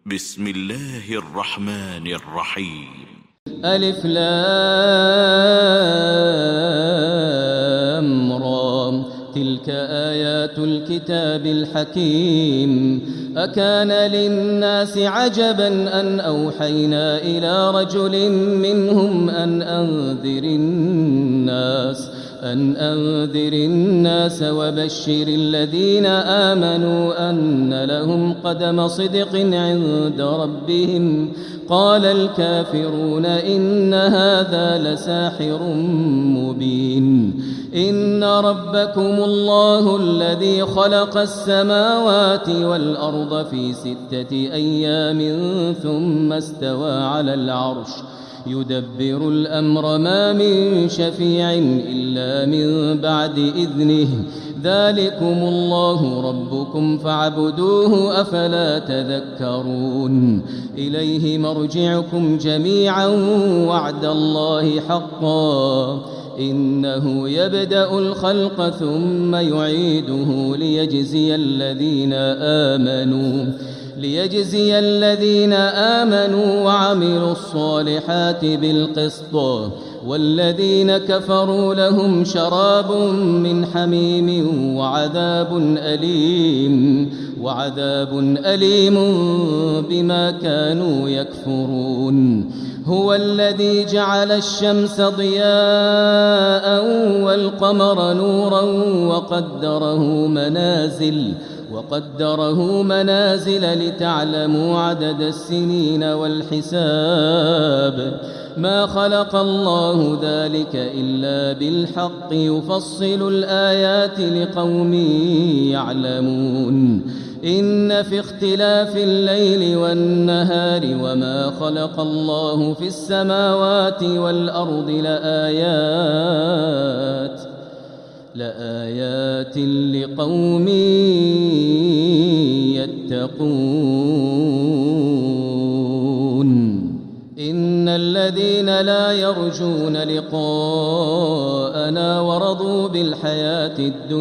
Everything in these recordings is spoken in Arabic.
بسم الله الرحمن الرحيم. ألف لام را، تلك آيات الكتاب الحكيم. أكان للناس عجبا أن أوحينا إلى رجل منهم أن أنذر الناس وبشر الذين آمنوا أن لهم قدم صدق عند ربهم. قال الكافرون إن هذا لساحر مبين. إن ربكم الله الذي خلق السماوات والأرض في 6 أيام ثم استوى على العرش يدبر الأمر ما من شفيع إلا من بعد إذنه. ذلكم الله ربكم فاعبدوه أفلا تذكرون. إليه مرجعكم جميعا وعد الله حقا إنه يبدأ الخلق ثم يعيده ليجزي الذين آمنوا وعملوا الصالحات بالقسط، والذين كفروا لهم شراب من حميم وعذاب أليم بما كانوا يكفرون. هو الذي جعل الشمس ضياء والقمر نورا وقدره منازل لتعلموا عدد السنين والحساب. ما خلق الله ذلك إلا بالحق يفصل الآيات لقوم يعلمون. إن في اختلاف الليل والنهار وما خلق الله في السماوات والأرض لآيات لقوم يتقون. إن الذين لا يرجون لقاءنا ورضوا بالحياة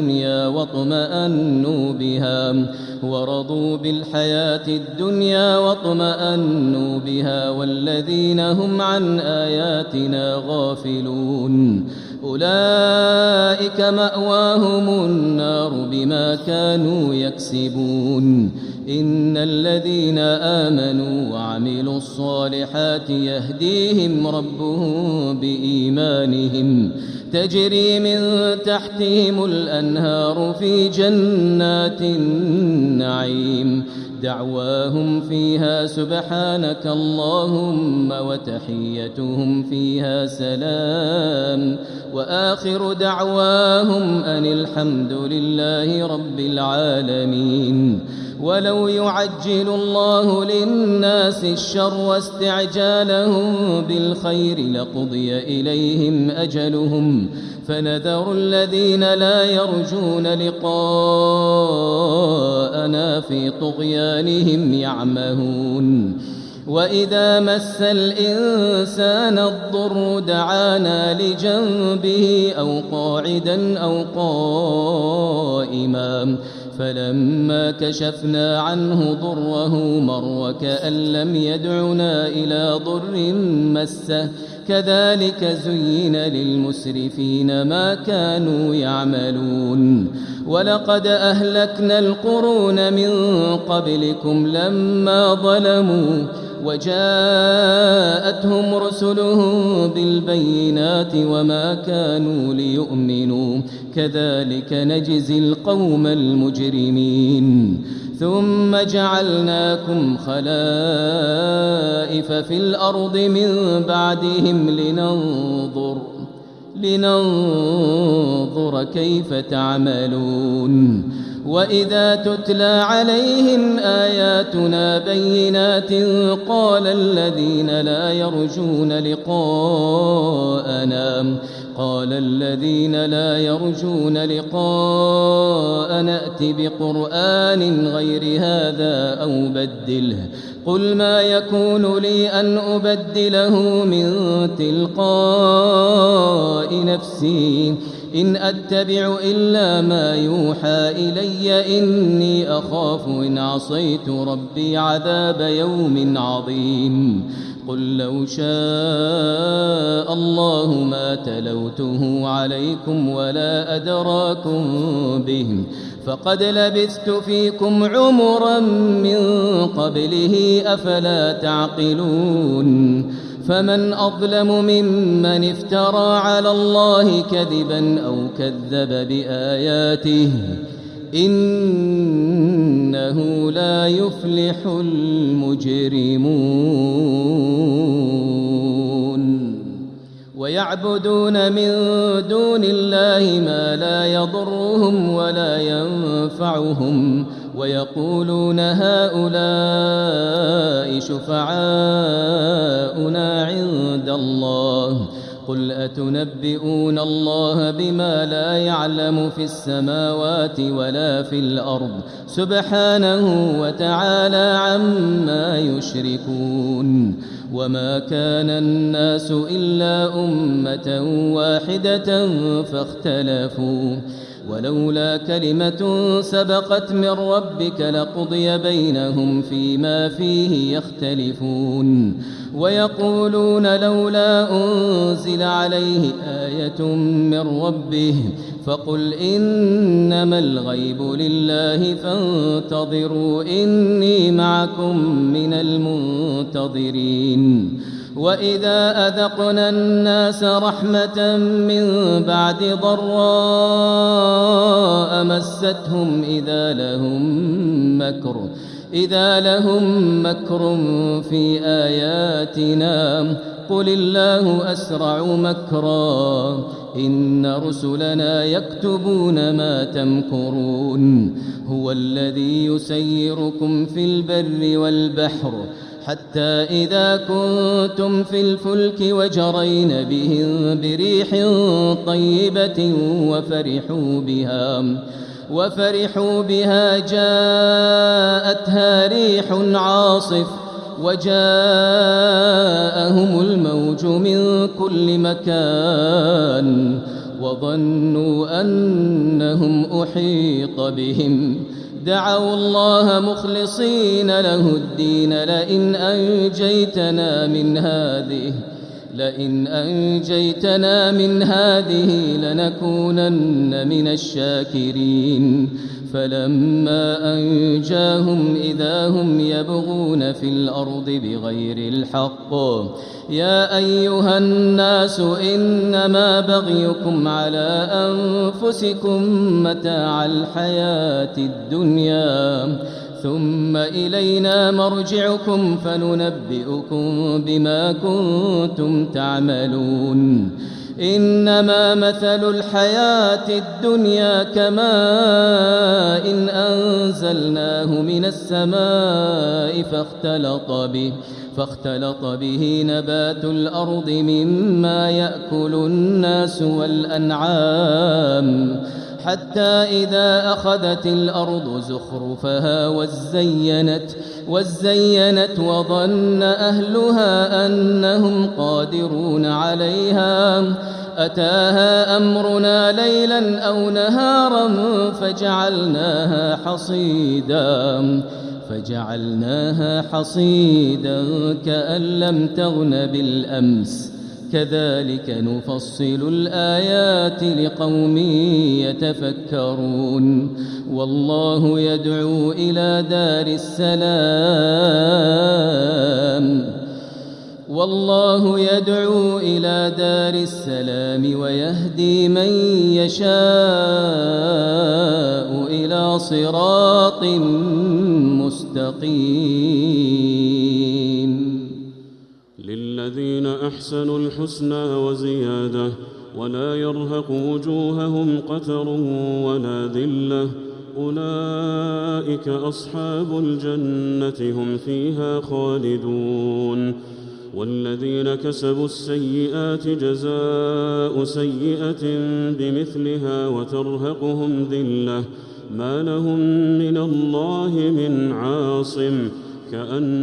الدنيا واطمأنوا بها والذين هم عن آياتنا غافلون أولئك مأواهم النار بما كانوا يكسبون. إن الذين آمنوا وعملوا الصالحات يهديهم ربهم بإيمانهم تجري من تحتهم الأنهار في جنات النعيم. دعواهم فيها سبحانك اللهم وتحيتهم فيها سلام، وآخر دعواهم أن الحمد لله رب العالمين. ولو يعجل الله للناس الشر واستعجالهم بالخير لقضي إليهم أجلهم، فنذر الذين لا يرجون لقاءنا في طغيانهم يعمهون. وإذا مس الإنسان الضر دعانا لجنبه أو قاعدا أو قائما، فلما كشفنا عنه ضره مر وكأن لم يدعنا إلى ضر مسه. كذلك زين للمسرفين ما كانوا يعملون. ولقد أهلكنا القرون من قبلكم لما ظلموا وجاءتهم رسلهم بالبينات وما كانوا ليؤمنوا، كذلك نجزي القوم المجرمين. ثم جعلناكم خلائف في الأرض من بعدهم لننظر كيف تعملون. وإذا تتلى عليهم آياتنا بينات قال الذين لا يرجون لقاءنا ائت بقرآن غير هذا أو بدله. قل ما يكون لي أن أبدله من تلقاء نفسي إن أتبع إلا ما يوحى إلي إني أخاف إن عصيت ربي عذاب يوم عظيم قل لو شاء الله ما تلوته عليكم ولا أدراكم به فقد لبثت فيكم عمرا من قبله أفلا تعقلون فمن أظلم ممن افترى على الله كذبا أو كذب بآياته إنه لا يفلح المجرمون ويعبدون من دون الله ما لا يضرهم ولا ينفعهم ويقولون هؤلاء شفعاؤنا عند الله قل أتنبئون الله بما لا يعلم في السماوات ولا في الأرض سبحانه وتعالى عما يشركون وما كان الناس إلا أمة واحدة فاختلفوا ولولا كلمة سبقت من ربك لقضي بينهم فيما فيه يختلفون ويقولون لولا أنزل عليه آية من ربه فقل إنما الغيب لله فانتظروا إني معكم من المنتظرين وإذا أذقنا الناس رحمة من بعد ضراء مستهم إذا لهم مكر في آياتنا قل الله أسرع مكرا إن رسلنا يكتبون ما تمكرون هو الذي يسيركم في البر والبحر حتى إذا كنتم في الفلك وجرين بهم بريح طيبة وفرحوا بها جاءتها ريح عاصف وجاءهم الموج من كل مكان وظنوا أنهم أحيط بهم دعوا الله مخلصين له الدين لئن أنجيتنا من هذه لنكونن من الشاكرين فلما أنجاهم إذا هم يبغون في الأرض بغير الحق يا أيها الناس إنما بغيكم على أنفسكم متاع الحياة الدنيا ثم إلينا مرجعكم فننبئكم بما كنتم تعملون إنما مثل الحياة الدنيا كماء إن أنزلناه من السماء فاختلط به نبات الأرض مما يأكل الناس والأنعام حتى إذا أخذت الأرض زخرفها وزينت وظن أهلها أنهم قادرون عليها أتاها أمرنا ليلا أو نهارا فجعلناها حصيدا كأن لم تغن بالأمس كذلك نفصل الآيات لقوم يتفكرون والله يدعو إلى دار السلام ويهدي من يشاء إلى صراط مستقيم للذين أحسنوا الحسنى وزيادة ولا يرهق وجوههم قتر ولا ذلة أولئك أصحاب الجنة هم فيها خالدون والذين كسبوا السيئات جزاء سيئة بمثلها وترهقهم ذلة ما لهم من الله من عاصم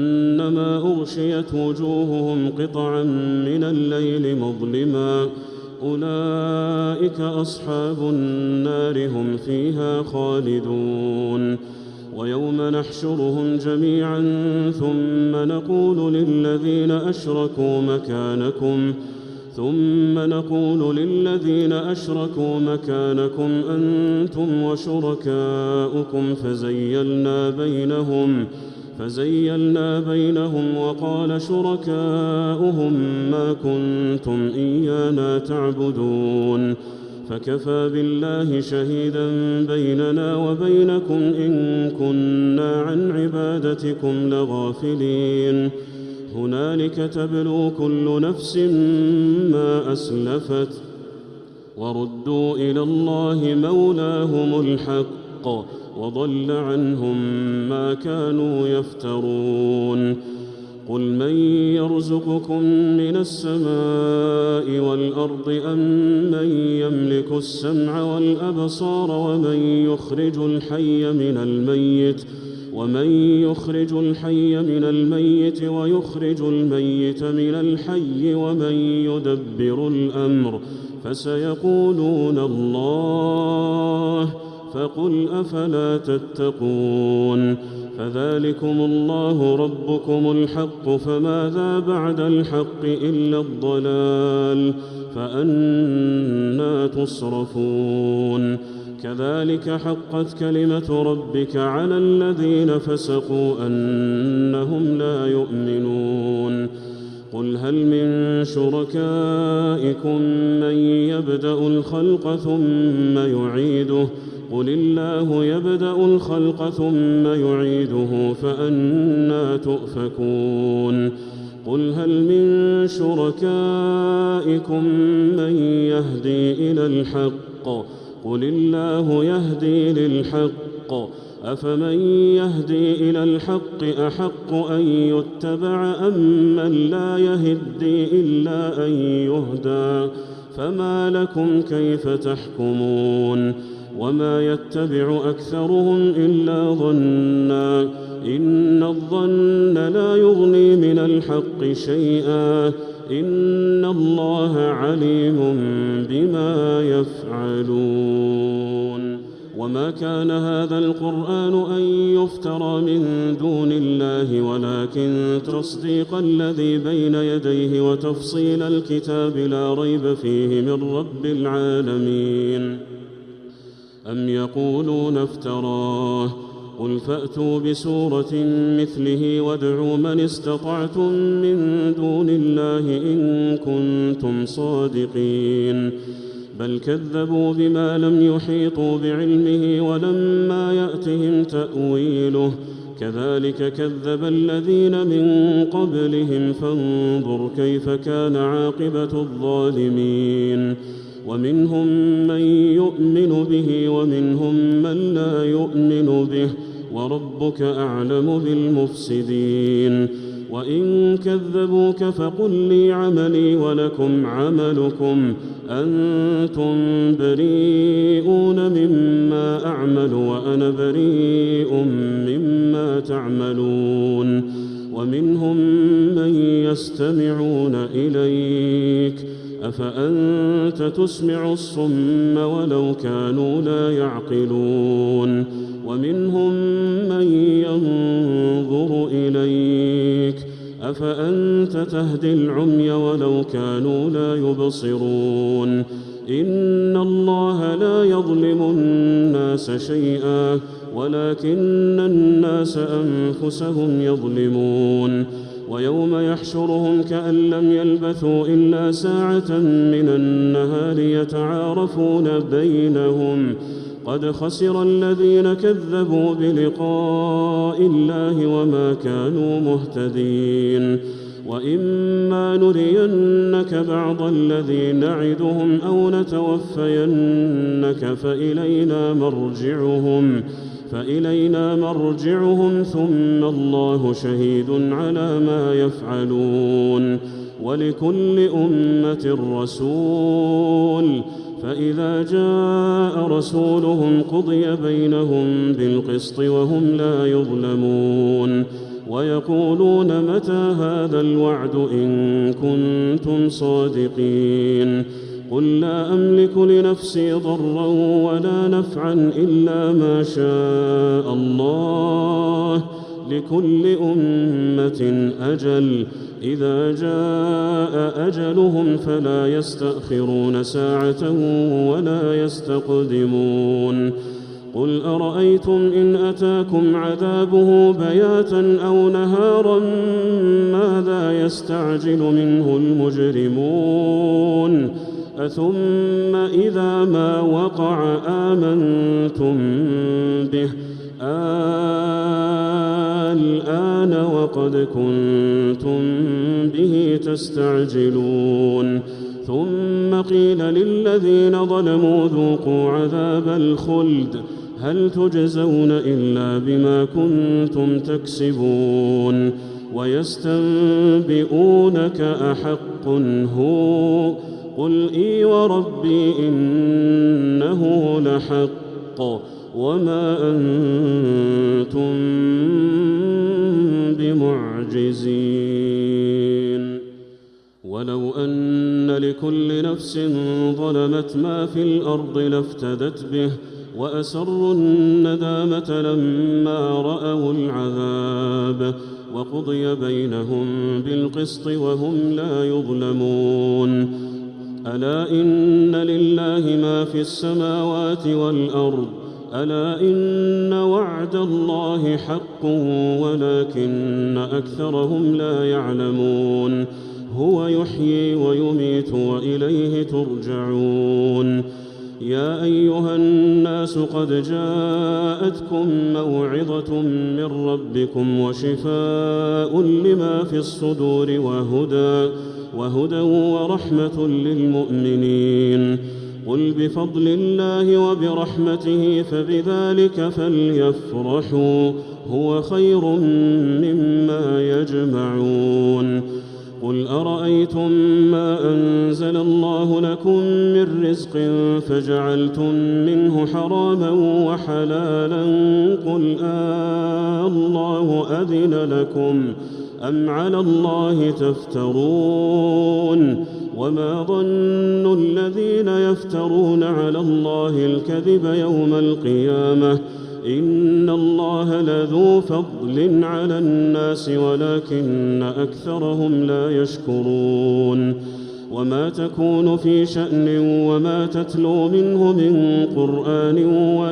كأنما أغشيت وجوههم قطعا من الليل مظلما أولئك أصحاب النار هم فيها خالدون. ويوم نحشرهم جميعا ثم نقول للذين أشركوا مكانكم أنتم وشركاؤكم فزيلنا بينهم وقال شركاؤهم ما كنتم إيانا تعبدون فكفى بالله شهيدا بيننا وبينكم إن كنا عن عبادتكم لغافلين. هنالك تبلو كل نفس ما أسلفت وردوا إلى الله مولاهم الحق وضل عنهم ما كانوا يفترون. قل من يرزقكم من السماء والأرض أم من يملك السمع والأبصار ومن يخرج الحي من الميت ويخرج الميت من الحي ومن يدبر الأمر فسيقولون الله فقل أفلا تتقون. فذلكم الله ربكم الحق فماذا بعد الحق إلا الضلال فأنى تصرفون. كذلك حقت كلمة ربك على الذين فسقوا أنهم لا يؤمنون. قل هل من شركائكم من يبدأ الخلق ثم يعيده قل الله يبدأ الخلق ثم يعيده فأنى تؤفكون. قل هل من شركائكم من يهدي إلى الحق قل الله يهدي للحق أفمن يهدي إلى الحق أحق أن يتبع أم من لا يهدي إلا أن يهدى فما لكم كيف تحكمون. وما يتبع أكثرهم إلا ظنا إن الظن لا يغني من الحق شيئا إن الله عليم بما يفعلون. وما كان هذا القرآن أن يفترى من دون الله ولكن تصديق الذي بين يديه وتفصيل الكتاب لا ريب فيه من رب العالمين. أم يقولون افتراه قل فأتوا بسورة مثله وادعوا من استطعتم من دون الله إن كنتم صادقين. بل كذبوا بما لم يحيطوا بعلمه ولما يأتهم تأويله كذلك كذب الذين من قبلهم فانظر كيف كان عاقبة الظالمين. ومنهم من يؤمن به ومنهم من لا يؤمن به وربك أعلم بالمفسدين. وإن كذبوك فقل لي عملي ولكم عملكم أنتم بريئون مما أعمل وأنا بريء مما تعملون. ومنهم من يستمعون إليك أفأنت تسمع الصم ولو كانوا لا يعقلون. ومنهم من ينظر إليك أفأنت تهدي العمي ولو كانوا لا يبصرون. إن الله لا يظلم الناس شيئا ولكن الناس أنفسهم يظلمون. ويوم يحشرهم كأن لم يلبثوا إلا ساعة من النهار يتعارفون بينهم قد خسر الذين كذبوا بلقاء الله وما كانوا مهتدين. وإما نرينك بعض الذي نعدهم أو نتوفينك فإلينا مرجعهم ثم الله شهيد على ما يفعلون. ولكل أمة رسول فإذا جاء رسولهم قضي بينهم بالقسط وهم لا يظلمون. ويقولون متى هذا الوعد إن كنتم صادقين. قل لا أملك لنفسي ضرا ولا نفعا إلا ما شاء الله، لكل أمة أجل، إذا جاء أجلهم فلا يستأخرون ساعة ولا يستقدمون. قل أرأيتم إن أتاكم عذابه بياتا أو نهارا ماذا يستعجل منه المجرمون؟ أثم إذا ما وقع آمنتم به الآن وقد كنتم به تستعجلون. ثم قيل للذين ظلموا ذوقوا عذاب الخلد هل تجزون إلا بما كنتم تكسبون. ويستنبئونك أحق هو؟ قل إي وربي إنه لحق وما أنتم بمعجزين. ولو أن لكل نفس ظلمت ما في الأرض لافتدت به وأسروا الندامة لما رأوا العذاب وقضي بينهم بالقسط وهم لا يظلمون. ألا إن لله ما في السماوات والأرض ألا إن وعد الله حق ولكن أكثرهم لا يعلمون. هو يحيي ويميت وإليه ترجعون. يا أيها الناس قد جاءتكم موعظة من ربكم وشفاء لما في الصدور وهدى ورحمة للمؤمنين. قل بفضل الله وبرحمته فبذلك فليفرحوا هو خير مما يجمعون. قل أرأيتم ما أنزل الله لكم من رزق فجعلتم منه حراما وحلالا قل الله أذن لكم أم على الله تفترون. وما ظن الذين يفترون على الله الكذب يوم القيامة إن الله لذو فضل على الناس ولكن أكثرهم لا يشكرون. وما تكون في شأن وما تتلو منه من قرآن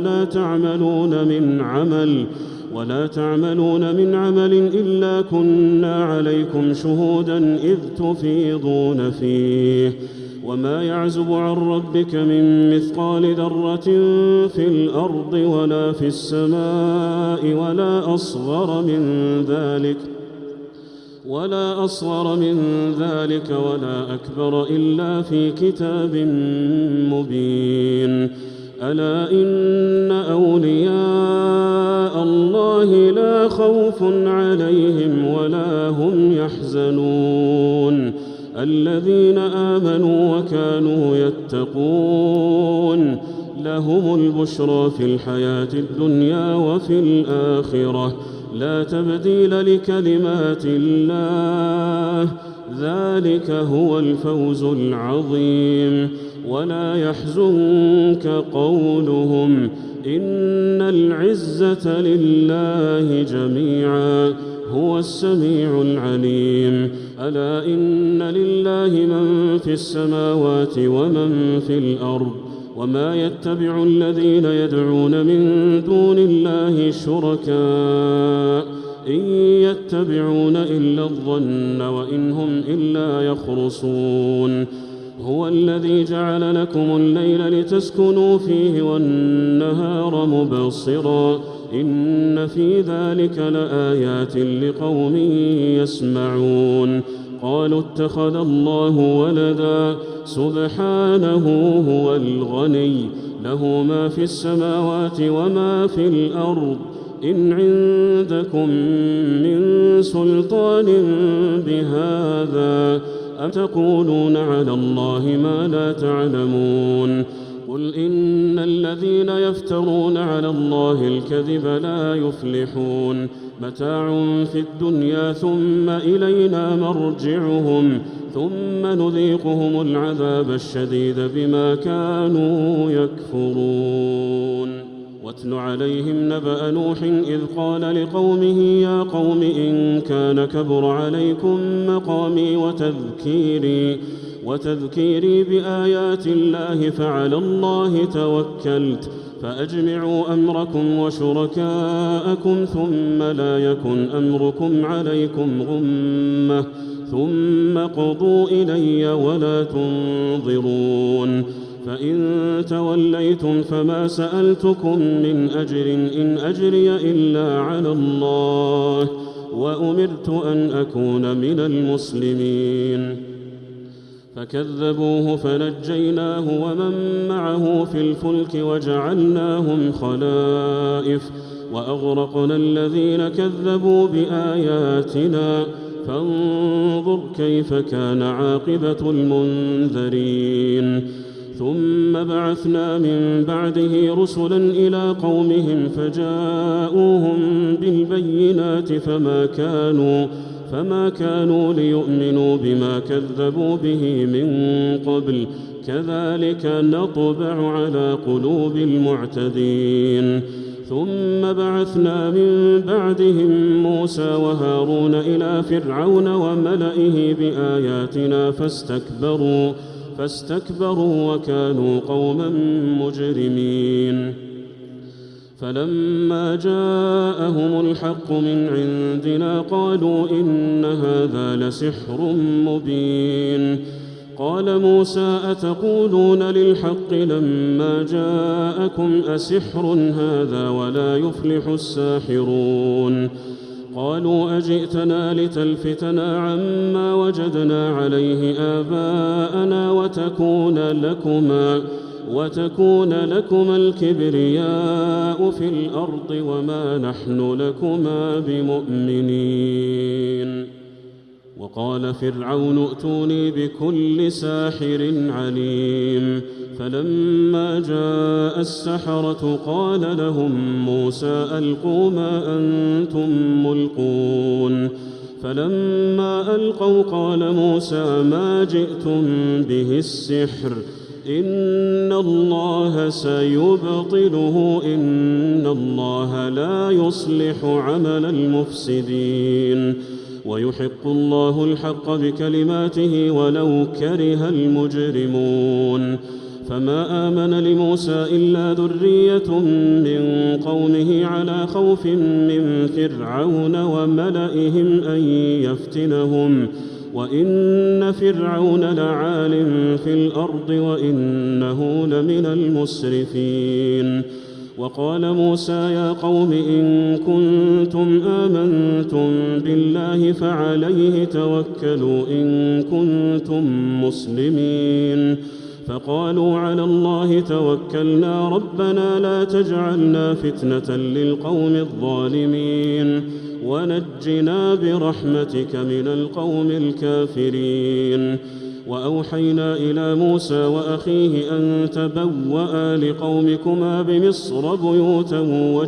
ولا تعملون من عمل إلا كنا عليكم شهودا إذ تفيضون فيه. وما يعزب عن ربك من مثقال ذرة في الأرض ولا في السماء ولا أصغر من ذلك ولا أكبر إلا في كتاب مبين. ألا إن أولياء الله لا خوف عليهم ولا هم يحزنون الذين آمنوا وكانوا يتقون. لهم البشرى في الحياة الدنيا وفي الآخرة لا تبديل لكلمات الله ذلك هو الفوز العظيم. ولا يحزنك قولهم إن العزة لله جميعا هو السميع العليم. ألا إن لله من في السماوات ومن في الأرض وما يتبع الذين يدعون من دون الله شركاء إن يتبعون إلا الظن وإن هم إلا يخرصون. هو الذي جعل لكم الليل لتسكنوا فيه والنهار مبصرا إن في ذلك لآيات لقوم يسمعون. قالوا اتخذ الله ولدا سبحانه هو الغني له ما في السماوات وما في الأرض إن عندكم من سلطان بهذا أم تقولون على الله ما لا تعلمون. قل إن الذين يفترون على الله الكذب لا يفلحون. متاع في الدنيا ثم إلينا مرجعهم ثم نذيقهم العذاب الشديد بما كانوا يكفرون. واتل عليهم نبأ نوح إذ قال لقومه يا قوم إن كان كبر عليكم مقامي وتذكيري بآيات الله فعلى الله توكلت فأجمعوا أمركم وشركاءكم ثم لا يكن أمركم عليكم غمة ثم قضوا إلي ولا تنظرون. فإن توليتم فما سألتكم من أجر إن أجري إلا على الله وأمرت أن أكون من المسلمين. فكذبوه فنجيناه ومن معه في الفلك وجعلناهم خلائف وأغرقنا الذين كذبوا بآياتنا فانظر كيف كان عاقبة المنذرين. ثم بعثنا من بعده رسلا إلى قومهم فجاءوهم بالبينات فما كانوا ليؤمنوا بما كذبوا به من قبل كذلك نطبع على قلوب المعتدين. ثم بعثنا من بعدهم موسى وهارون إلى فرعون وملئه بآياتنا فاستكبروا وكانوا قوما مجرمين. فلما جاءهم الحق من عندنا قالوا إن هذا لسحر مبين. قال موسى أتقولون للحق لما جاءكم أسحر هذا ولا يفلح الساحرون. قالوا أجئتنا لتلفتنا عما وجدنا عليه آباءنا وتكون لكما الكبرياء في الأرض وما نحن لكما بمؤمنين. وقال فرعون ائتوني بكل ساحر عليم. فلما جاء السحرة قال لهم موسى ألقوا ما أنتم ملقون. فلما ألقوا قال موسى ما جئتم به السحر إن الله سيبطله إن الله لا يصلح عمل المفسدين ويحق الله الحق بكلماته ولو كره المجرمون. فما آمن لموسى إلا ذرية من قومه على خوف من فرعون وملئهم أن يفتنهم وإن فرعون لعال في الأرض وإنه لمن المسرفين. وقال موسى يا قوم إن كنتم آمنتم بالله فعليه توكلوا إن كنتم مسلمين. فقالوا على الله توكلنا ربنا لا تجعلنا فتنة للقوم الظالمين ونجنا برحمتك من القوم الكافرين. وأوحينا إلى موسى وأخيه أن تبوأ لقومكما بمصر بيوتا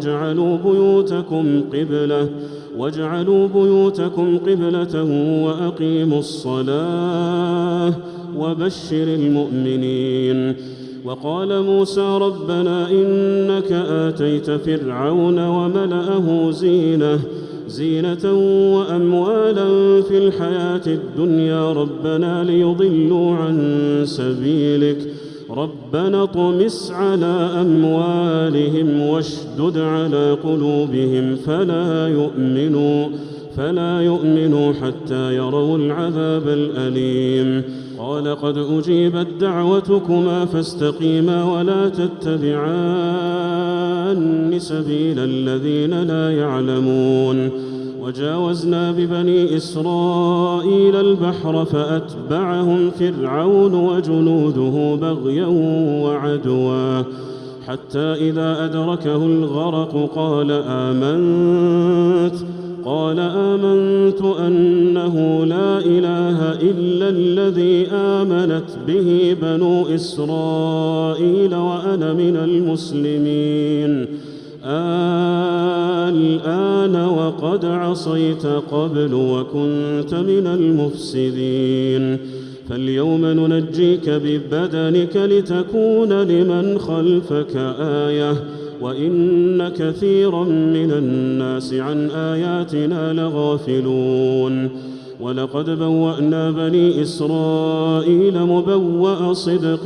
واجعلوا بيوتكم قبلة وأقيموا الصلاة وبشر المؤمنين. وقال موسى ربنا إنك آتيت فرعون وملأه زينة وأموالا في الحياة الدنيا ربنا ليضلوا عن سبيلك ربنا اطمس على أموالهم واشدد على قلوبهم فلا يؤمنوا حتى يروا العذاب الأليم. قال قد أجيبت دعوتكما فاستقيما ولا تتبعان سبيل الذين لا يعلمون. وجاوزنا ببني إسرائيل البحر فأتبعهم فرعون وجنوده بغيا وعدوا حتى إذا أدركه الغرق قال آمنت أنه لا إله إلا الذي آمنت به بنو إسرائيل وأنا من المسلمين. الآن وقد عصيت قبل وكنت من المفسدين فاليوم ننجيك ببدنك لتكون لمن خلفك آية وإن كثيرا من الناس عن آياتنا لغافلون ولقد بوأنا بني إسرائيل مبوأ صدق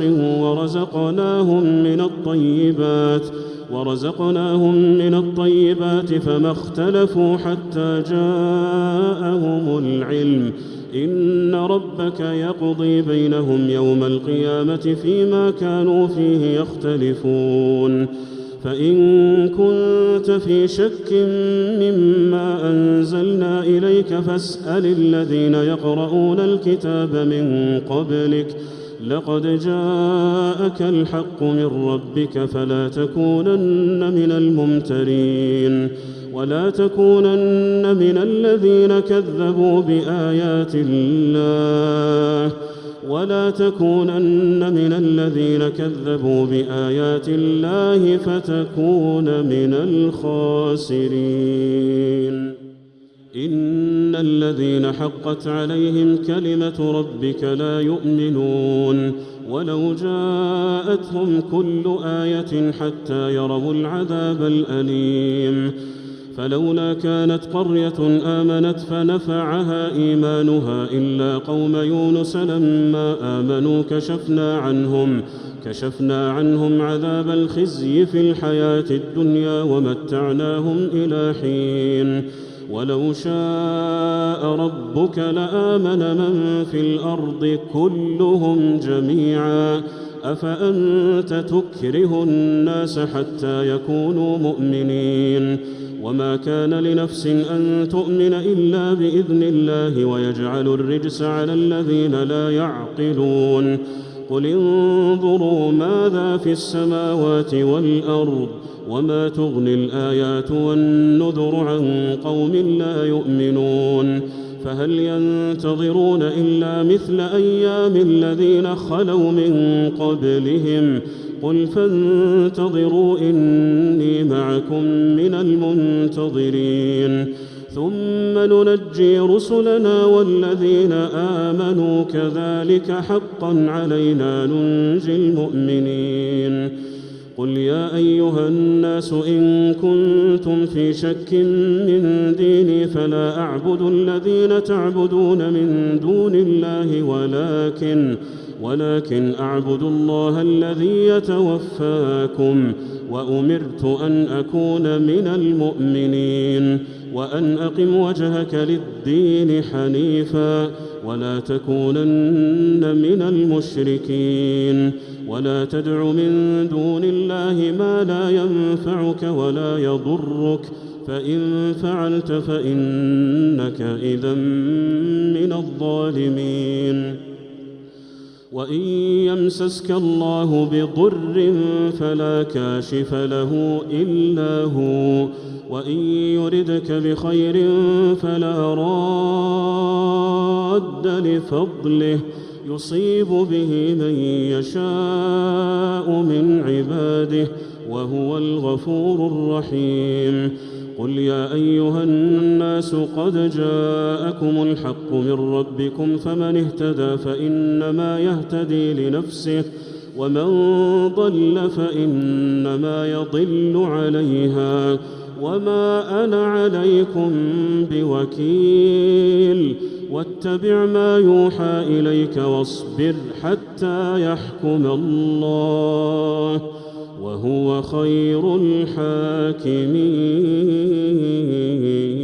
ورزقناهم من الطيبات فما اختلفوا حتى جاءهم العلم إن ربك يقضي بينهم يوم القيامة فيما كانوا فيه يختلفون فإن كنت في شك مما أنزلنا إليك فاسأل الذين يقرؤون الكتاب من قبلك لقد جاءك الحق من ربك فلا تكونن من الممترين ولا تكونن من الذين كذبوا بآيات الله فتكون من الخاسرين إن الذين حقت عليهم كلمة ربك لا يؤمنون ولو جاءتهم كل آية حتى يروا العذاب الأليم فلولا كانت قرية آمنت فنفعها إيمانها إلا قوم يونس لما آمنوا كشفنا عنهم عذاب الخزي في الحياة الدنيا ومتعناهم إلى حين ولو شاء ربك لآمن من في الأرض كلهم جميعا أفأنت تكره الناس حتى يكونوا مؤمنين وما كان لنفس أن تؤمن إلا بإذن الله ويجعل الرجس على الذين لا يعقلون قل انظروا ماذا في السماوات والأرض وما تغني الآيات والنذر عن قوم لا يؤمنون فهل ينتظرون إلا مثل أيام الذين خلوا من قبلهم قل فانتظروا إني معكم من المنتظرين ثم ننجي رسلنا والذين آمنوا كذلك حقا علينا ننجي المؤمنين قل يا أيها الناس إن كنتم في شك من ديني فلا أعبد الذين تعبدون من دون الله ولكن أعبد الله الذي يتوفاكم وأمرت أن أكون من المؤمنين وأن أقم وجهك للدين حنيفا ولا تكونن من المشركين ولا تدع من دون الله ما لا ينفعك ولا يضرك فإن فعلت فإنك إذا من الظالمين وإن يمسسك الله بضر فلا كاشف له إلا هو وإن يردك بخير فلا راد لفضله يصيب به من يشاء من عباده وهو الغفور الرحيم قل يا أيها الناس قد جاءكم الحق من ربكم فمن اهتدى فإنما يهتدي لنفسه ومن ضل فإنما يضل عليها وما أنا عليكم بوكيل واتبع ما يوحى إليك واصبر حتى يحكم الله وهو خير الحاكمين